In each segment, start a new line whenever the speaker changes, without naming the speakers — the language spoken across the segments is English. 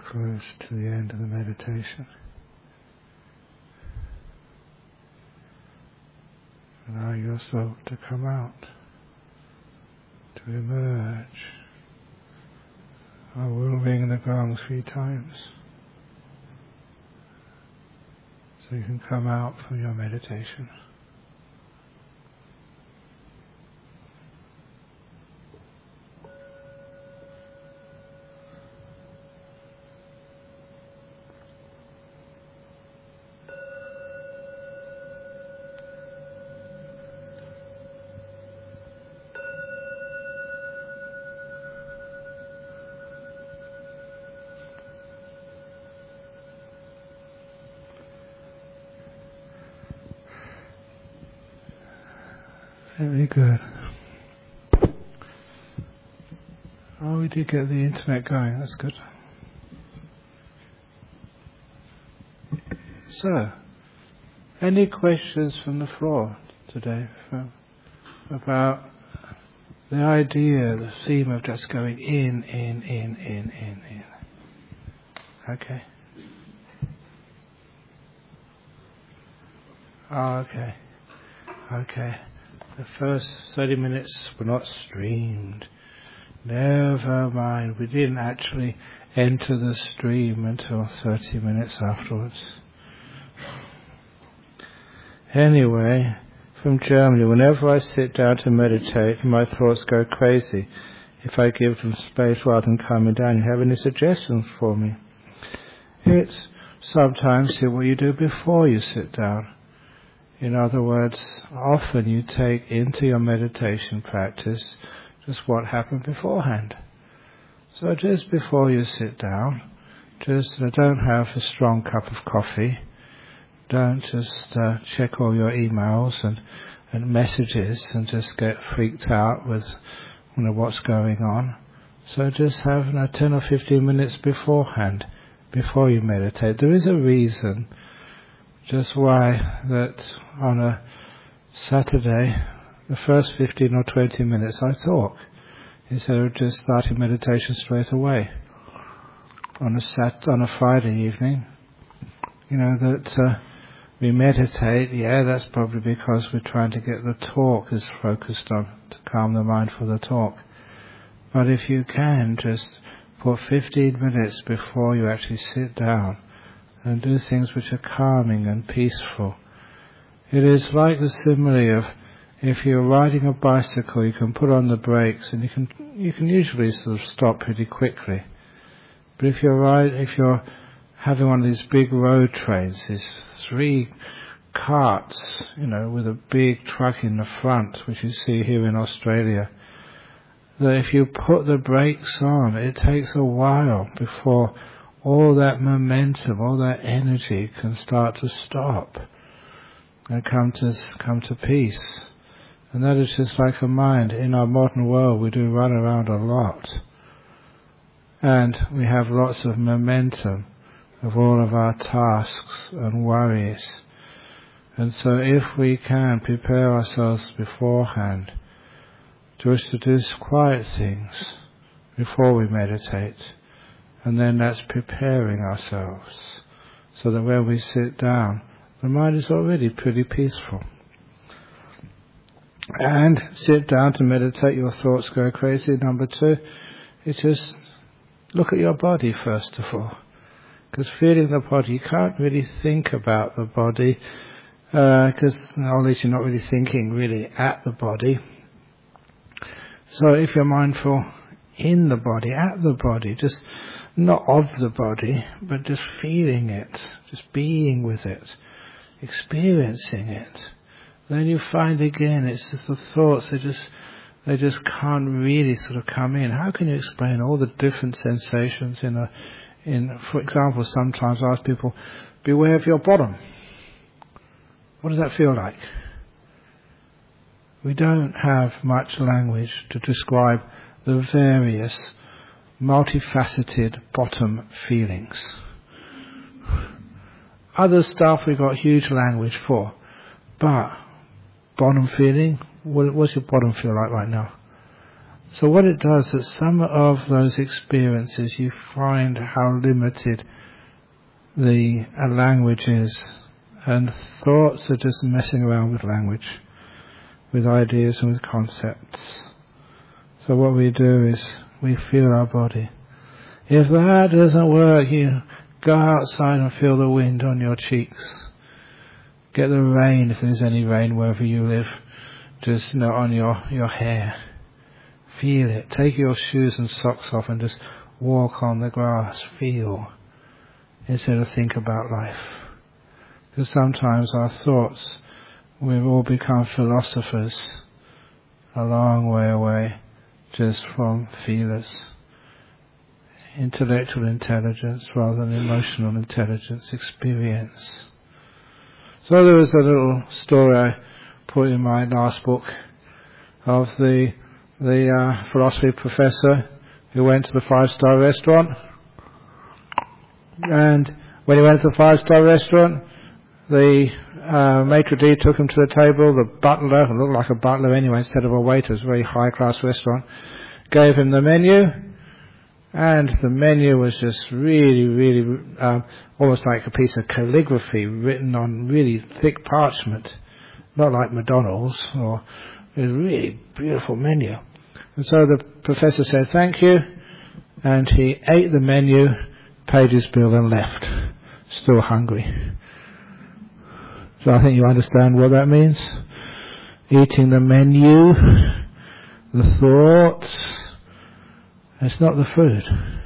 close to the end of the meditation. Allow yourself to come out, to emerge. I will ring the gong 3 times, so you can come out from your meditation. Very good. Oh, we did get the internet going, that's good. So, any questions from the floor today about the idea, the theme of just going in. Okay. Oh, okay. The first 30 minutes were not streamed. Never mind, we didn't actually enter the stream until 30 minutes afterwards. Anyway, from Germany, whenever I sit down to meditate, my thoughts go crazy. If I give them space rather than calming down, you have any suggestions for me? It's sometimes see what you do before you sit down. In other words, often you take into your meditation practice just what happened beforehand. So just before you sit down, just don't have a strong cup of coffee. Don't just check all your emails and messages and just get freaked out with what's going on. So just have 10 or 15 minutes beforehand, before you meditate. There is a reason just why that on a Saturday, the first 15 or 20 minutes I talk, instead of just starting meditation straight away. On a Friday evening, that we meditate, that's probably because we're trying to get the talk as focused on, to calm the mind for the talk. But if you can, just put 15 minutes before you actually sit down and do things which are calming and peaceful. It is like the simile of if you're riding a bicycle, you can put on the brakes and you can usually sort of stop pretty quickly. But if you're having one of these big road trains, these 3 carts, with a big truck in the front, which you see here in Australia, that if you put the brakes on, it takes a while before all that momentum, all that energy can start to stop and come to peace. And that is just like a mind. In our modern world, we do run around a lot. And we have lots of momentum of all of our tasks and worries. And so if we can prepare ourselves beforehand just to do quiet things before we meditate, and then that's preparing ourselves so that when we sit down, the mind is already pretty peaceful. And sit down to meditate, your thoughts go crazy. Number 2, it's just look at your body first of all. Because feeling the body, you can't really think about the body, because at least you're not really thinking really at the body. So if you're mindful in the body, at the body, just not of the body, but just feeling it, just being with it, experiencing it, then you find again it's just the thoughts, they just can't really sort of come in. How can you explain all the different sensations for example, sometimes I ask people, beware of your bottom. What does that feel like? We don't have much language to describe the various multifaceted bottom feelings. Other stuff we've got huge language for, but bottom feeling, what's your bottom feel like right now? So what it does is some of those experiences you find how limited the language is, and thoughts are just messing around with language, with ideas and with concepts. So what we do is we feel our body. If that doesn't work, you go outside and feel the wind on your cheeks. Get the rain, if there's any rain wherever you live, just on your hair. Feel it. Take your shoes and socks off and just walk on the grass. Feel, instead of think about life. Because sometimes our thoughts, we've all become philosophers a long way away just from feelers. Intellectual intelligence rather than emotional intelligence, experience. So there was a little story I put in my last book of the philosophy professor who went to the 5-star restaurant, and when he went to the 5-star restaurant, the maitre d' took him to the table. The butler, who looked like a butler anyway instead of a waiter, it was a very high class restaurant, gave him the menu, and the menu was just really almost like a piece of calligraphy written on really thick parchment, not like McDonald's, or it was a really beautiful menu. And so the professor said thank you, and he ate the menu, paid his bill and left, still hungry. So I think you understand what that means. Eating the menu, the thoughts, it's not the food.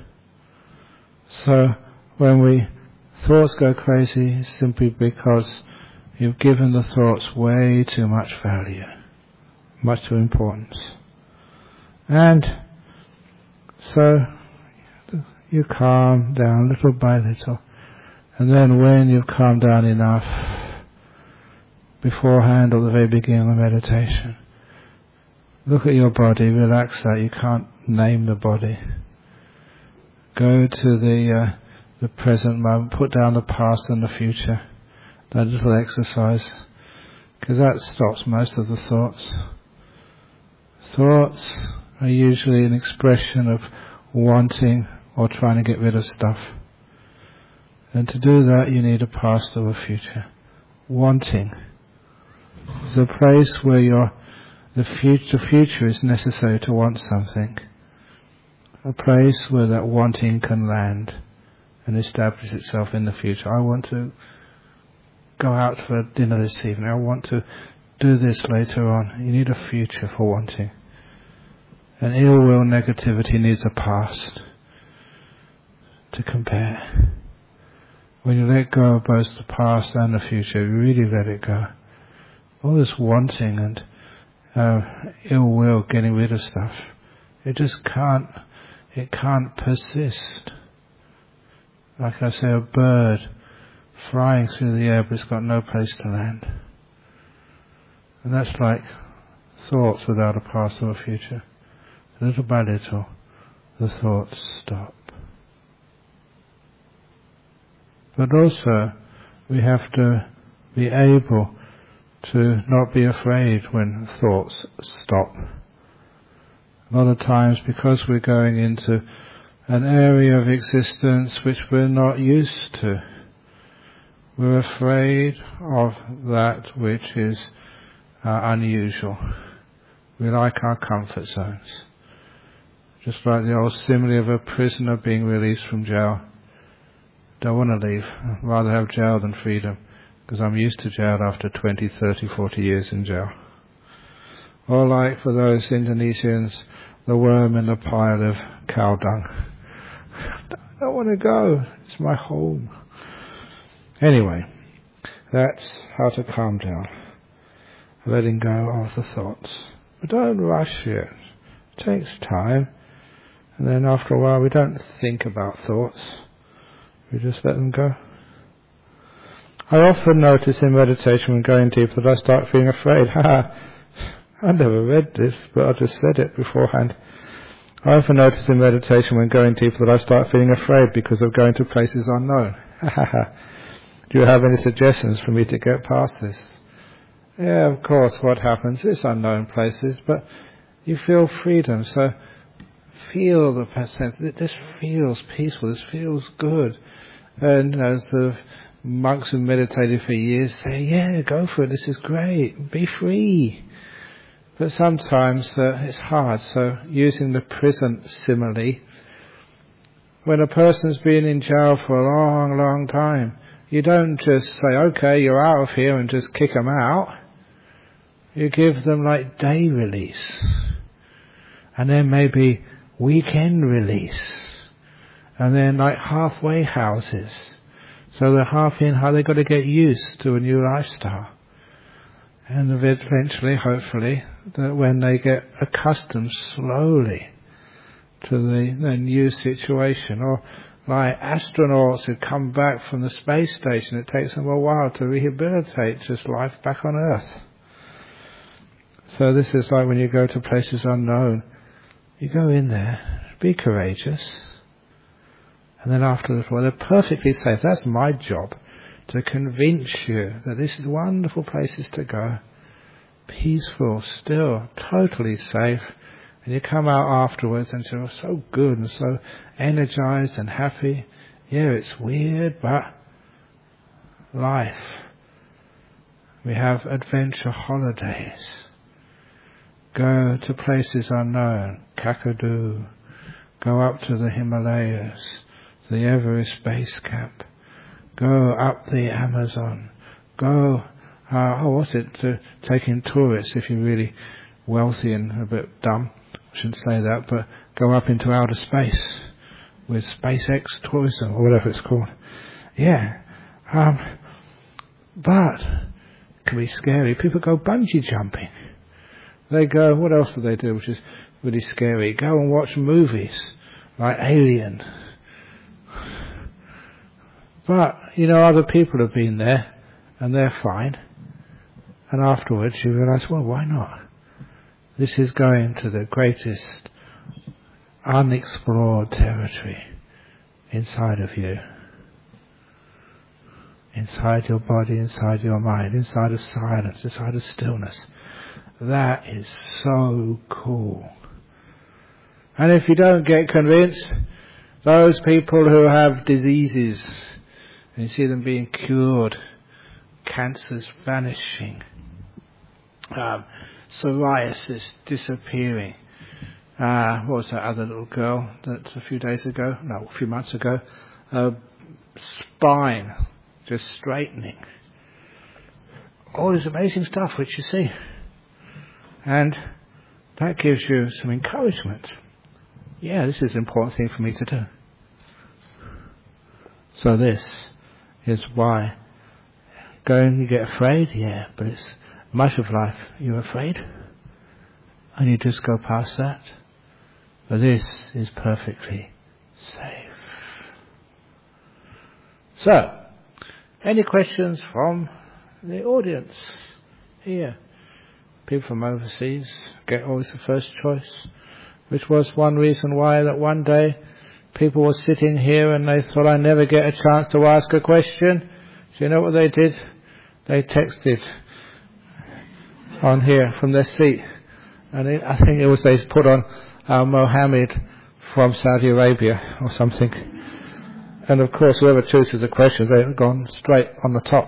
So when thoughts go crazy, it's simply because you've given the thoughts way too much value, much too importance. And so you calm down little by little. And then when you've calmed down enough, beforehand or the very beginning of meditation, look at your body, relax that. You can't name the body. Go to the present moment, put down the past and the future. That little exercise, because that stops most of the thoughts. Thoughts are usually an expression of wanting or trying to get rid of stuff. And to do that, you need a past or a future. Wanting is a place where the future is necessary to want something. A place where that wanting can land and establish itself in the future. I want to go out for dinner this evening. I want to do this later on. You need a future for wanting. And ill will, negativity needs a past to compare. When you let go of both the past and the future, you really let it go. All this wanting and ill will, getting rid of stuff, it just can't persist. Like I say, a bird flying through the air, but it's got no place to land. And that's like thoughts without a past or a future. Little by little, the thoughts stop. But also, we have to be able to not be afraid when thoughts stop. A lot of times, because we're going into an area of existence which we're not used to, we're afraid of that which is unusual. We like our comfort zones. Just like the old simile of a prisoner being released from jail. Don't want to leave. I'd rather have jail than freedom, because I'm used to jail after 20, 30, 40 years in jail. Or like for those Indonesians, the worm in the pile of cow dung. I don't want to go. It's my home. Anyway, that's how to calm down. Letting go of the thoughts. But don't rush it. It takes time. And then after a while we don't think about thoughts. We just let them go. I often notice in meditation when going deep that I start feeling afraid. I never read this, but I just said it beforehand. I often notice in meditation when going deep that I start feeling afraid because of going to places unknown. Do you have any suggestions for me to get past this? Yeah, of course, what happens is unknown places, but You feel freedom. So feel the sense. This feels peaceful. This feels good. And as the monks who meditated for years say, yeah, go for it. This is great. Be free. But sometimes it's hard. So using the prison simile, when a person's been in jail for a long, long time, you don't just say, okay, you're out of here, and just kick them out. You give them like day release. And then maybe weekend release. And then like halfway houses. So they're half in, how they've got to get used to a new lifestyle. And eventually, hopefully, that when they get accustomed slowly to the new situation, or like astronauts who come back from the space station, it takes them a while to rehabilitate just life back on Earth. So this is like when you go to places unknown, you go in there, be courageous, and then afterwards, well, they're perfectly safe. That's my job, to convince you that this is wonderful places to go, peaceful, still, totally safe. And you come out afterwards and you're so good and so energized and happy. Yeah, it's weird, but life. We have adventure holidays. Go to places unknown, Kakadu. Go up to the Himalayas, the Everest base camp. Go up the Amazon. Go, to taking tourists if you're really wealthy and a bit dumb. I shouldn't say that, but go up into outer space with SpaceX tourism or whatever it's called. Yeah. But it can be scary. People go bungee jumping. They go, what else do they do which is really scary? Go and watch movies like Alien. But, other people have been there and they're fine. And afterwards you realise, well, why not? This is going to the greatest unexplored territory inside of you. Inside your body, inside your mind, inside of silence, inside of stillness. That is so cool. And if you don't get convinced, those people who have diseases, and you see them being cured, cancers vanishing, psoriasis disappearing. What was that other little girl that a few months ago, spine just straightening. All this amazing stuff which you see. And that gives you some encouragement. Yeah, this is an important thing for me to do. So this is why you get afraid, yeah, but it's much of life you're afraid, and you just go past that. But this is perfectly safe. So, any questions from the audience here? People from overseas get always the first choice, which was one reason why that one day people were sitting here and they thought, I never get a chance to ask a question. So you know what they did? They texted on here from their seat. And I think it was they put on Mohammed from Saudi Arabia or something. And of course, whoever chooses the questions, they've gone straight on the top.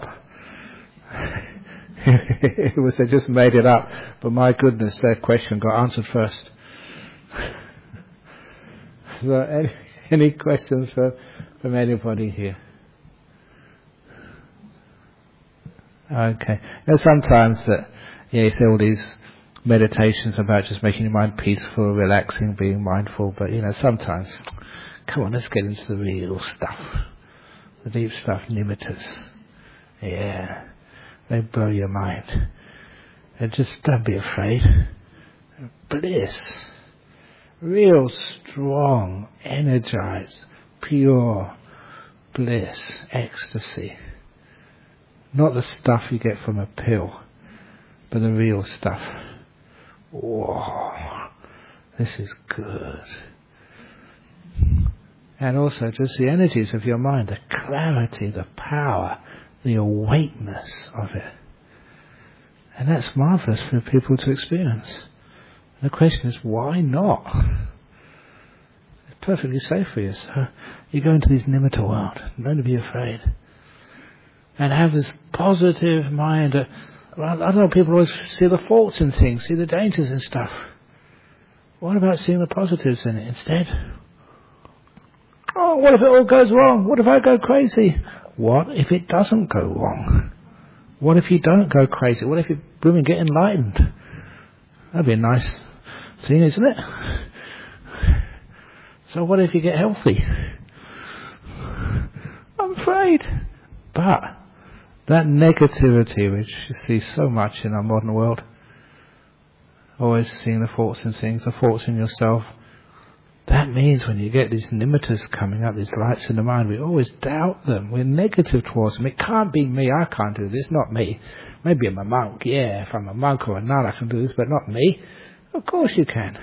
It was, they just made it up. But my goodness, their question got answered first. So any questions from anybody here? Okay. Sometimes you say all these meditations about just making your mind peaceful, relaxing, being mindful, but sometimes, come on, let's get into the real stuff. The deep stuff, nimittas. Yeah. They blow your mind. And just don't be afraid. Bliss. Real strong, energized, pure bliss, ecstasy. Not the stuff you get from a pill, but the real stuff. Whoa, this is good. And also just the energies of your mind, the clarity, the power, the awakeness of it. And that's marvelous for people to experience. And the question is, why not? It's perfectly safe for you. So you go into this nimitta world, don't be afraid. And have this positive mind. I don't know, people always see the faults in things, see the dangers in stuff. What about seeing the positives in it instead? Oh, what if it all goes wrong? What if I go crazy? What if it doesn't go wrong? What if you don't go crazy? What if you blooming get enlightened? That'd be a nice thing, isn't it? So what if you get healthy? I'm afraid. But that negativity, which you see so much in our modern world, always seeing the faults in things, the faults in yourself, that means when you get these nimittas coming up, these lights in the mind, we always doubt them. We're negative towards them. It can't be me. I can't do this. Not me. Maybe I'm a monk. Yeah, if I'm a monk or a nun, I can do this, but not me. Of course you can.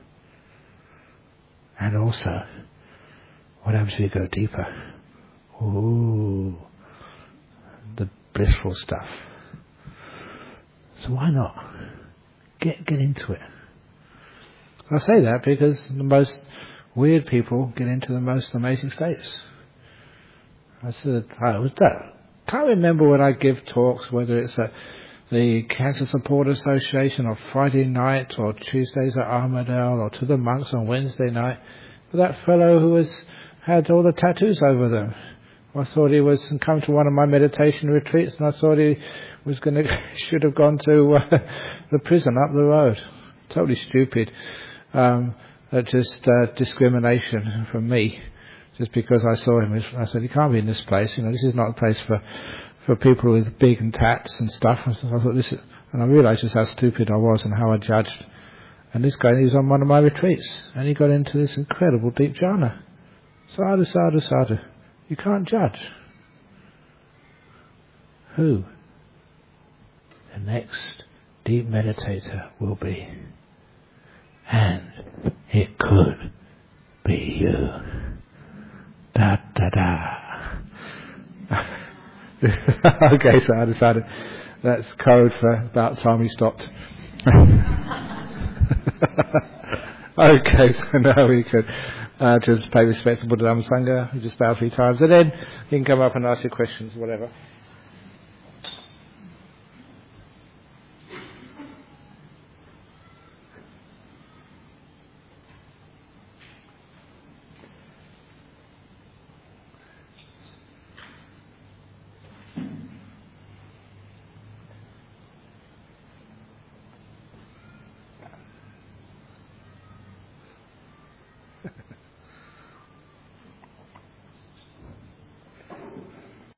And also, what happens if you go deeper? Ooh, the blissful stuff. So why not? Get into it. I say that because the most weird people get into the most amazing states. I said, can't remember when I give talks, whether it's at the Cancer Support Association or Friday night or Tuesdays at Armadale or to the monks on Wednesday night, but that fellow who had all the tattoos over them. I thought he was come to one of my meditation retreats, and I thought he was should have gone to the prison up the road. Totally stupid. Just discrimination from me, just because I saw him. I said, "You can't be in this place. This is not a place for people with big and tats and stuff." And so I thought and I realised just how stupid I was and how I judged. And this guy, he was on one of my retreats, and he got into this incredible deep jhana. Sadhu, sadhu, sadhu. You can't judge. Who the next deep meditator will be. And it could be you. Da da da. Okay, so I decided that's code for about time we stopped. Okay, so now we could just pay respectable to Dhamma Sangha. We just bow 3 times, and then you can come up and ask your questions, whatever.